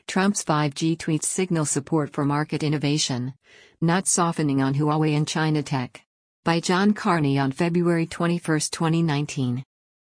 Trump's 5G tweets signal support for market innovation, not softening on Huawei and China tech. By John Carney on February 21, 2019.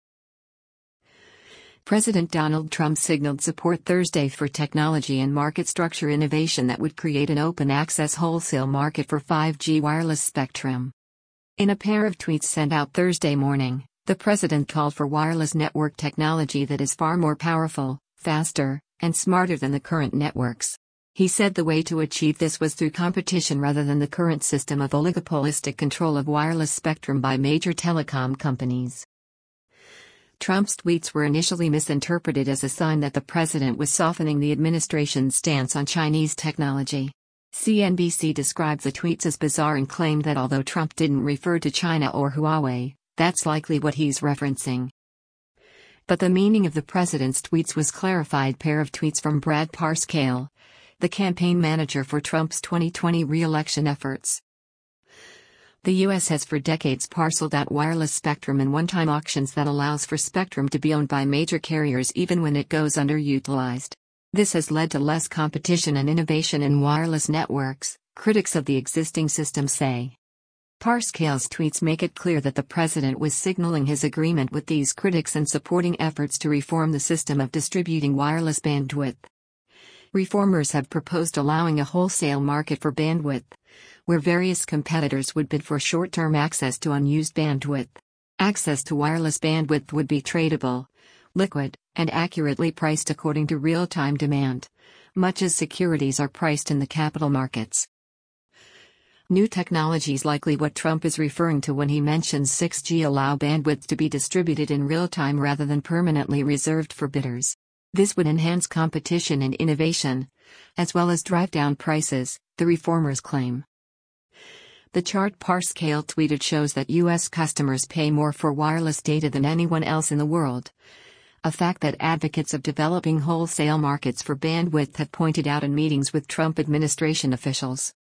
President Donald Trump signaled support Thursday for technology and market structure innovation that would create an open access wholesale market for 5G wireless spectrum. In a pair of tweets sent out Thursday morning, the president called for wireless network technology that is far more powerful, faster, and smarter than the current networks. He said the way to achieve this was through competition rather than the current system of oligopolistic control of wireless spectrum by major telecom companies. Trump's tweets were initially misinterpreted as a sign that the president was softening the administration's stance on Chinese technology. CNBC described the tweets as bizarre and claimed that although Trump didn't refer to China or Huawei, that's likely what he's referencing. But the meaning of the president's tweets was clarified. Pair of tweets from Brad Parscale, the campaign manager for Trump's 2020 re-election efforts. The U.S. has for decades parceled out wireless spectrum in one-time auctions that allows for spectrum to be owned by major carriers even when it goes underutilized. This has led to less competition and innovation in wireless networks, critics of the existing system say. Parscale's tweets make it clear that the president was signaling his agreement with these critics and supporting efforts to reform the system of distributing wireless bandwidth. Reformers have proposed allowing a wholesale market for bandwidth, where various competitors would bid for short-term access to unused bandwidth. Access to wireless bandwidth would be tradable, liquid, and accurately priced according to real-time demand, much as securities are priced in the capital markets. New technologies likely what Trump is referring to when he mentions 6G allow bandwidth to be distributed in real time rather than permanently reserved for bidders. This would enhance competition and innovation, as well as drive down prices, the reformers claim. The chart Parscale tweeted shows that U.S. customers pay more for wireless data than anyone else in the world, a fact that advocates of developing wholesale markets for bandwidth have pointed out in meetings with Trump administration officials.